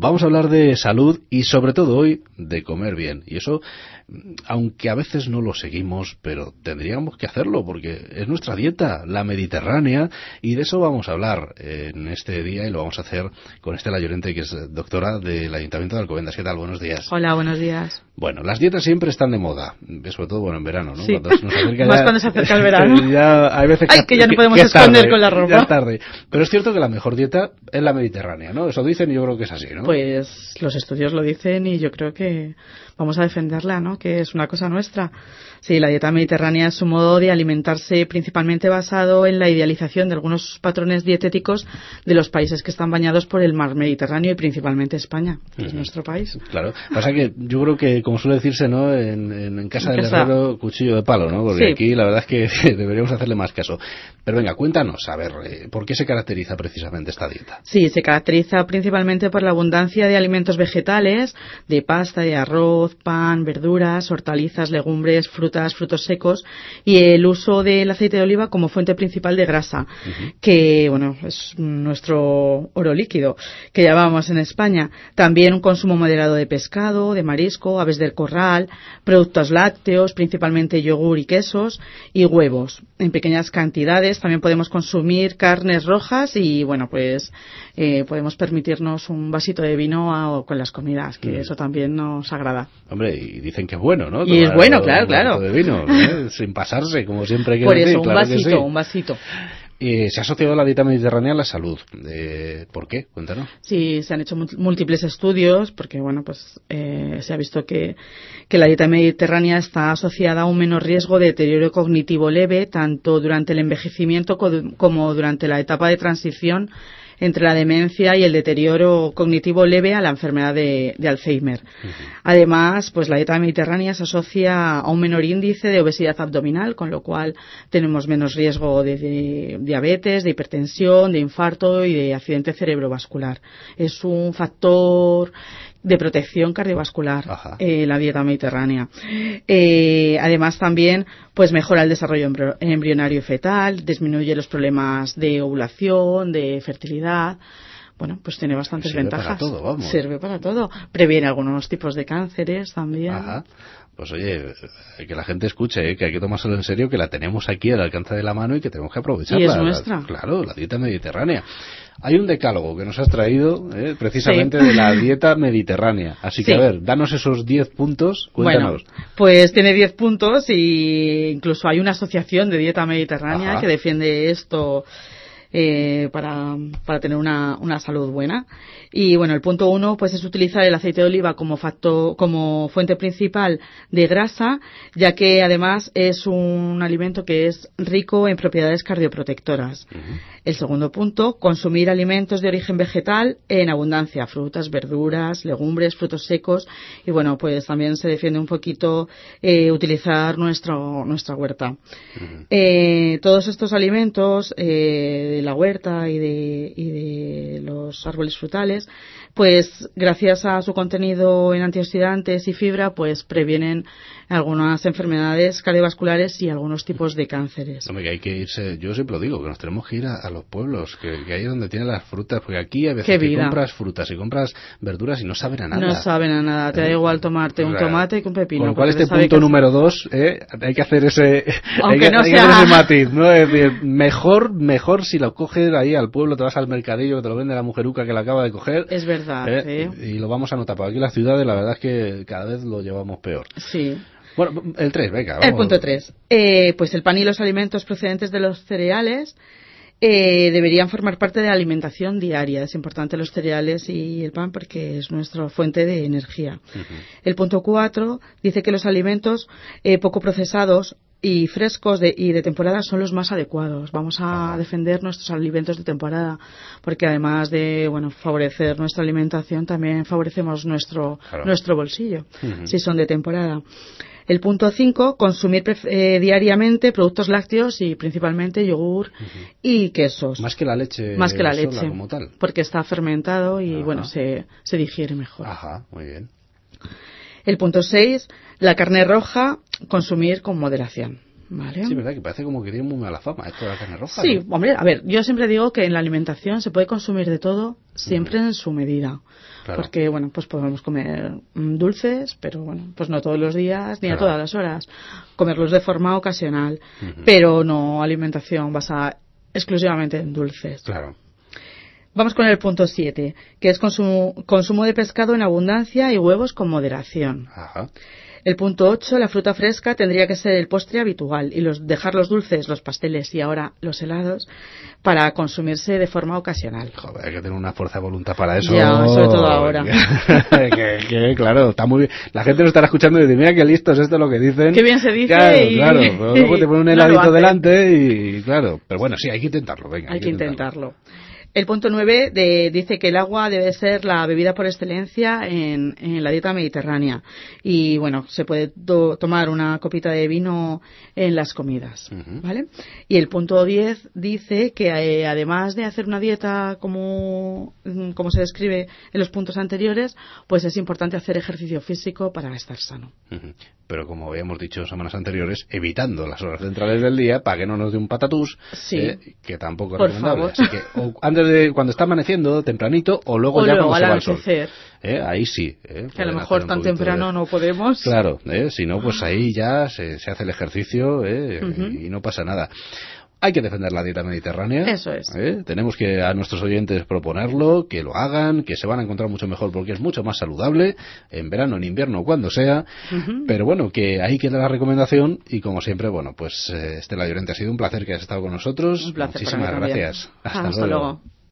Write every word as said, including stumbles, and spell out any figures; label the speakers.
Speaker 1: Vamos a hablar de salud y sobre todo hoy de comer bien. Y eso, aunque a veces no lo seguimos, pero tendríamos que hacerlo porque es nuestra dieta, la mediterránea, y de eso vamos a hablar en este día y lo vamos a hacer con Estela Llorente, que es doctora del Ayuntamiento de Alcobendas. ¿Qué tal? Buenos días.
Speaker 2: Hola, buenos días.
Speaker 1: Bueno, las dietas siempre están de moda, sobre todo bueno en verano, ¿no?
Speaker 2: Sí.
Speaker 1: Cuando se nos acerca
Speaker 2: Más
Speaker 1: ya,
Speaker 2: cuando se acerca el verano.
Speaker 1: Ya hay veces
Speaker 2: Ay, que, que ya no podemos esconder
Speaker 1: tarde,
Speaker 2: con la ropa.
Speaker 1: Ya es tarde. Pero es cierto que la mejor dieta es la mediterránea, ¿no? Eso dicen y yo creo que es así, ¿no?
Speaker 2: Pues los estudios lo dicen y yo creo que vamos a defenderla, ¿no? Que es una cosa nuestra. Sí, la dieta mediterránea es un modo de alimentarse principalmente basado en la idealización de algunos patrones dietéticos de los países que están bañados por el mar Mediterráneo y principalmente España, que uh-huh. es nuestro país.
Speaker 1: Claro. Pasa que yo creo que, como suele decirse, ¿no? En, en, en casa en del casa. herrero, cuchillo de palo, ¿no? Porque sí. Aquí la verdad es que deberíamos hacerle más caso. Pero venga, cuéntanos, a ver, ¿por qué se caracteriza precisamente esta dieta?
Speaker 2: Sí, se caracteriza principalmente por la abundancia de alimentos vegetales, de pasta, de arroz, pan, verduras, hortalizas, legumbres, frutas, frutos secos y el uso del aceite de oliva como fuente principal de grasa, uh-huh. que bueno es nuestro oro líquido que llamamos en España. También un consumo moderado de pescado, de marisco, aves del corral, productos lácteos, principalmente yogur y quesos y huevos en pequeñas cantidades. También podemos consumir carnes rojas y bueno pues eh, podemos permitirnos un vasito de vino a, con las comidas, que uh-huh. eso también nos agrada.
Speaker 1: Hombre, y dicen que es bueno, ¿no?
Speaker 2: Y es bueno, claro, claro.
Speaker 1: De vino, ¿eh? Sin pasarse, como siempre hay que
Speaker 2: Por
Speaker 1: decir.
Speaker 2: eso, un
Speaker 1: claro
Speaker 2: vasito,
Speaker 1: sí.
Speaker 2: un vasito.
Speaker 1: Eh, se ha asociado la dieta mediterránea a la salud. Eh, ¿Por qué? Cuéntanos.
Speaker 2: Sí, se han hecho múltiples estudios porque, bueno, pues eh, se ha visto que, que la dieta mediterránea está asociada a un menor riesgo de deterioro cognitivo leve, tanto durante el envejecimiento como durante la etapa de transición entre la demencia y el deterioro cognitivo leve a la enfermedad de, de Alzheimer. Uh-huh. Además, pues la dieta mediterránea se asocia a un menor índice de obesidad abdominal, con lo cual tenemos menos riesgo de, de diabetes, de hipertensión, de infarto y de accidente cerebrovascular. Es un factor de protección cardiovascular, eh, la dieta mediterránea. Eh, además también pues mejora el desarrollo embr- embrionario y fetal, disminuye los problemas de ovulación, de fertilidad. Bueno, pues tiene bastantes
Speaker 1: Sirve
Speaker 2: ventajas.
Speaker 1: Para todo, vamos.
Speaker 2: Sirve para todo. Previene algunos tipos de cánceres también.
Speaker 1: Ajá. Pues oye, que la gente escuche, ¿eh? Que hay que tomárselo en serio, que la tenemos aquí al alcance de la mano y que tenemos que aprovecharla.
Speaker 2: Y es nuestra.
Speaker 1: La, claro, la dieta mediterránea. Hay un decálogo que nos has traído ¿eh? precisamente sí. de la dieta mediterránea. Así que, sí. a ver, danos esos diez puntos, cuéntanos.
Speaker 2: Bueno, pues tiene diez puntos y incluso hay una asociación de dieta mediterránea Ajá. que defiende esto eh, para, para tener una, una salud buena. Y bueno, el punto uno pues es utilizar el aceite de oliva como factor, como fuente principal de grasa, ya que además es un alimento que es rico en propiedades cardioprotectoras. Uh-huh. El segundo punto, consumir alimentos de origen vegetal en abundancia, frutas, verduras, legumbres, frutos secos y bueno, pues también se defiende un poquito eh, utilizar nuestro, nuestra huerta. Uh-huh. Eh, todos estos alimentos eh, de la huerta y de, y de los árboles frutales, pues gracias a su contenido en antioxidantes y fibra, pues previenen algunas enfermedades cardiovasculares y algunos tipos de cánceres.
Speaker 1: Hombre, que hay que irse, yo siempre lo digo, que nos tenemos que ir a, a los pueblos, que, que ahí es donde tienen las frutas, porque aquí a veces que compras frutas y compras verduras y no saben a nada.
Speaker 2: No saben a nada, te da igual tomarte un tomate que un pepino.
Speaker 1: Con lo cual este punto número dos, eh, hay que hacer ese, hay que,
Speaker 2: no
Speaker 1: hay
Speaker 2: sea...
Speaker 1: que hacer ese matiz, ¿no? Es decir, mejor, mejor si lo coges ahí al pueblo, te vas al mercadillo, que te lo vende la mujeruca que la acaba de coger.
Speaker 2: Es verdad,
Speaker 1: eh,
Speaker 2: ¿sí?
Speaker 1: Y lo vamos a notar, porque aquí en las ciudades la verdad es que cada vez lo llevamos peor.
Speaker 2: Sí.
Speaker 1: Bueno, el tres, venga. Vamos.
Speaker 2: El punto tres. Eh, pues el pan y los alimentos procedentes de los cereales eh, deberían formar parte de la alimentación diaria. Es importante los cereales y el pan porque es nuestra fuente de energía. Uh-huh. El punto cuatro dice que los alimentos eh, poco procesados y frescos de, y de temporada son los más adecuados. Vamos a defender nuestros alimentos de temporada porque además de bueno favorecer nuestra alimentación también favorecemos nuestro claro. nuestro bolsillo uh-huh. si son de temporada. El punto cinco, consumir eh, diariamente productos lácteos y principalmente yogur uh-huh. y quesos.
Speaker 1: Más que la leche.
Speaker 2: Más que la
Speaker 1: sola,
Speaker 2: leche.
Speaker 1: Como tal.
Speaker 2: Porque está fermentado y
Speaker 1: Ajá.
Speaker 2: bueno, se, se digiere mejor.
Speaker 1: Ajá, muy bien.
Speaker 2: El punto seis, la carne roja, consumir con moderación. Vale.
Speaker 1: Sí, verdad que parece como que tiene muy mala fama esto de la carne roja.
Speaker 2: Sí,
Speaker 1: ¿no?
Speaker 2: hombre, a ver, yo siempre digo que en la alimentación se puede consumir de todo, siempre mm. en su medida. Claro. Porque, bueno, pues podemos comer dulces, pero bueno, pues no todos los días ni claro. a todas las horas. Comerlos de forma ocasional, uh-huh. pero no alimentación basada exclusivamente en dulces.
Speaker 1: Claro.
Speaker 2: Vamos con el punto siete, que es consumo, consumo de pescado en abundancia y huevos con moderación.
Speaker 1: Ajá.
Speaker 2: El punto ocho, la fruta fresca tendría que ser el postre habitual y los dejar los dulces, los pasteles y ahora los helados para consumirse de forma ocasional.
Speaker 1: Joder, hay que tener una fuerza de voluntad para eso.
Speaker 2: Ya, sobre todo ahora.
Speaker 1: que, que, claro, está muy bien. La gente lo estará escuchando y dice, mira qué listos, esto es lo que dicen.
Speaker 2: Qué bien se dice.
Speaker 1: Claro,
Speaker 2: y...
Speaker 1: claro. Pero luego te ponen un heladito no delante y claro. Pero bueno, sí, hay que intentarlo. Venga,
Speaker 2: hay, hay que intentarlo. intentarlo. El punto nueve de, dice que el agua debe ser la bebida por excelencia en, en la dieta mediterránea. Y bueno, se puede to, tomar una copita de vino en las comidas, uh-huh. ¿vale? Y el punto diez dice que eh, además de hacer una dieta como, como se describe en los puntos anteriores, pues es importante hacer ejercicio físico para estar sano.
Speaker 1: Uh-huh. Pero como habíamos dicho semanas anteriores, evitando las horas centrales del día para que no nos dé un patatús,
Speaker 2: sí.
Speaker 1: eh, que tampoco es
Speaker 2: por
Speaker 1: recomendable.
Speaker 2: Favor.
Speaker 1: Así que o antes de cuando está amaneciendo, tempranito, o luego
Speaker 2: o
Speaker 1: ya
Speaker 2: luego,
Speaker 1: cuando
Speaker 2: al
Speaker 1: se va
Speaker 2: anochecer.
Speaker 1: el sol. Eh, ahí sí. Eh,
Speaker 2: que a lo mejor tan temprano de... no podemos.
Speaker 1: Claro, eh, si no, pues ahí ya se, se hace el ejercicio eh, uh-huh. y no pasa nada. Hay que defender la dieta mediterránea.
Speaker 2: Eso es.
Speaker 1: ¿eh? Tenemos que a nuestros oyentes proponerlo, que lo hagan, que se van a encontrar mucho mejor porque es mucho más saludable, en verano, en invierno, cuando sea. Uh-huh. Pero bueno, que ahí queda la recomendación y como siempre, bueno, pues eh, Estela Llorente, ha sido un placer que hayas estado con nosotros.
Speaker 2: Un placer.
Speaker 1: Muchísimas gracias.
Speaker 2: Hasta, Hasta luego. luego.